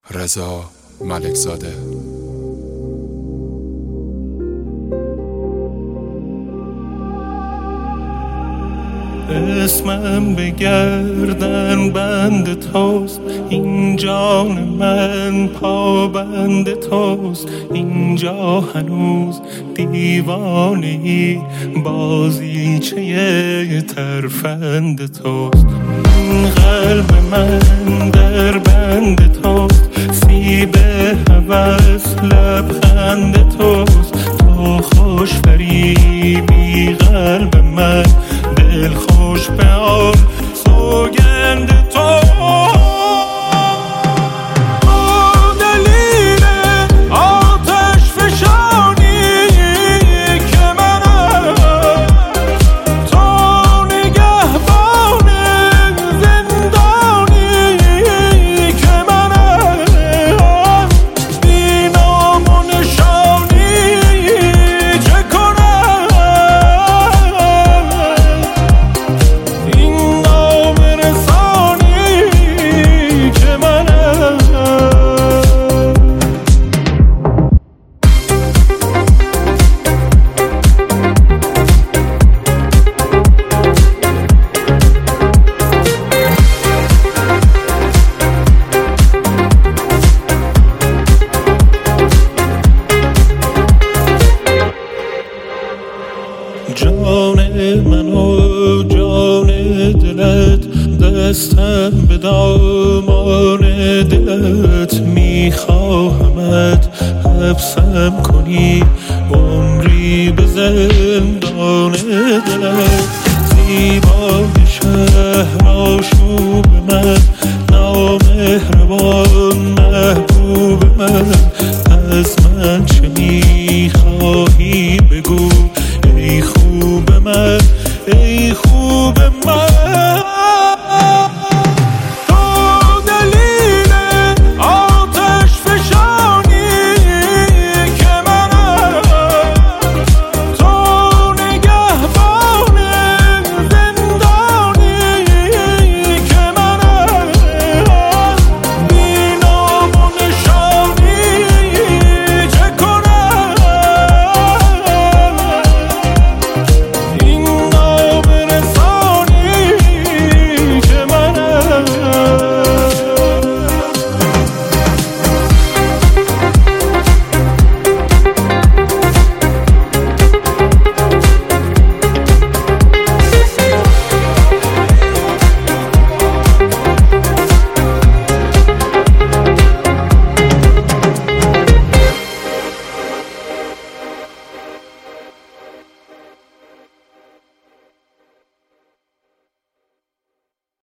رضا ملکزاده. اسمم به گردن بند توست، این جان من پابند توست. اینجا هنوز دیوانه‌ای، بازیچه ترفند توست. این قلب من در بند توست، سیب هوس لبخند توست. تو خوش فریبی قلب من، دل خوش به آن سوگند تو. جان من و جان دلت، دستم به دامان دلت. میخواهمت حبسم کنی عمری به زندان دلت. زیبای شهر آشوب من، نامهربان محبوب من. از من